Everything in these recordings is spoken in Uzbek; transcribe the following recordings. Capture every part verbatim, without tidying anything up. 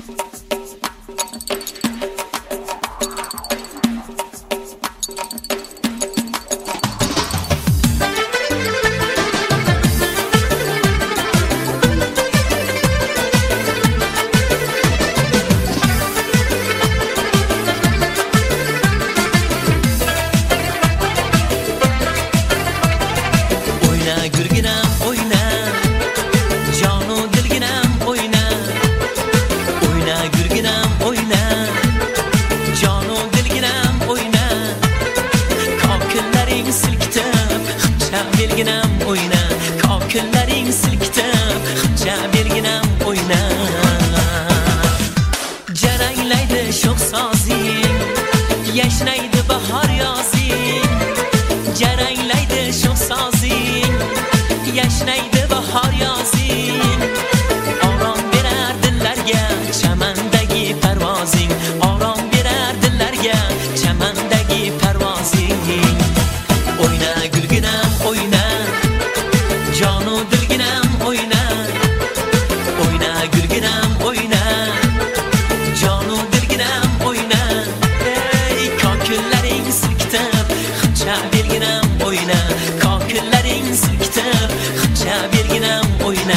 Yashnaydi bahor yozing, jaranglaydi sho'x sozing. Yashnaydi bahor yozing, orom berar dillarga chamandagi parvozing. Orom berar dillarga chamandagi parvozing. O'yna gulginam o'yna, jonu dilginam o'yna. O'yna gulginam o'yna, jonu dilginam o'yna. Kokillaring silkitib, xincha belginam o'yna. Kokillaring silkitib, xincha belginam o'yna.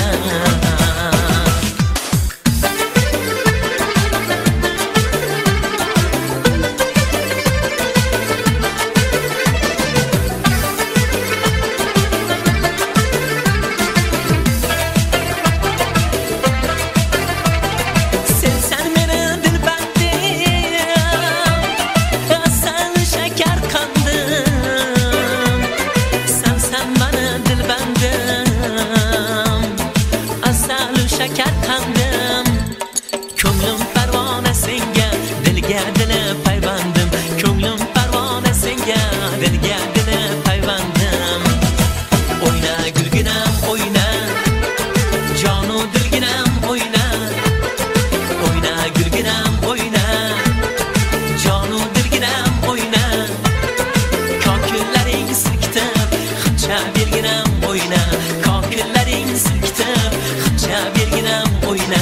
Şeker kandım, ko'nglim parvona senga, dilga dili paybandim. Ko'nglim parvona senga, dilga dili paybandim. O'yna gulginam o'yna, jonu dilginam o'yna. O'yna gulginam o'yna, jonu dilginam o'yna. Kokillaring silkitib, xincha belginam o'yna. Kokillaring silkitib, xincha belginam o'yna.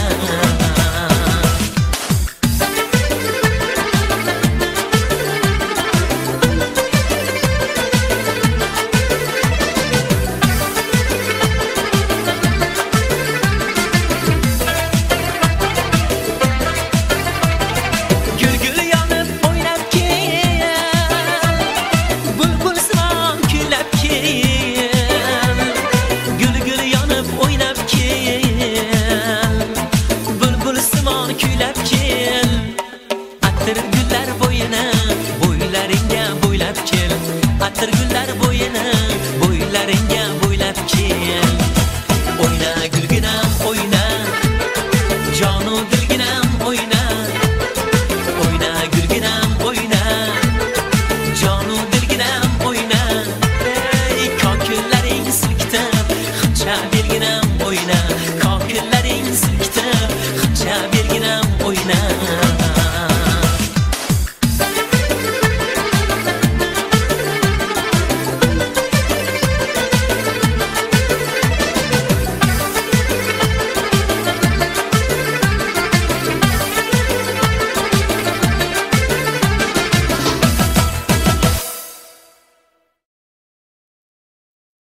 Gulgul yonib o'ynab kel, bulbul simon kuylab kel. Gulgul yonib o'ynab kel, bulbul simon kuylab kel. Atir gullar bo'yini bo'ylaringga bo'ylab kel. Atir gullar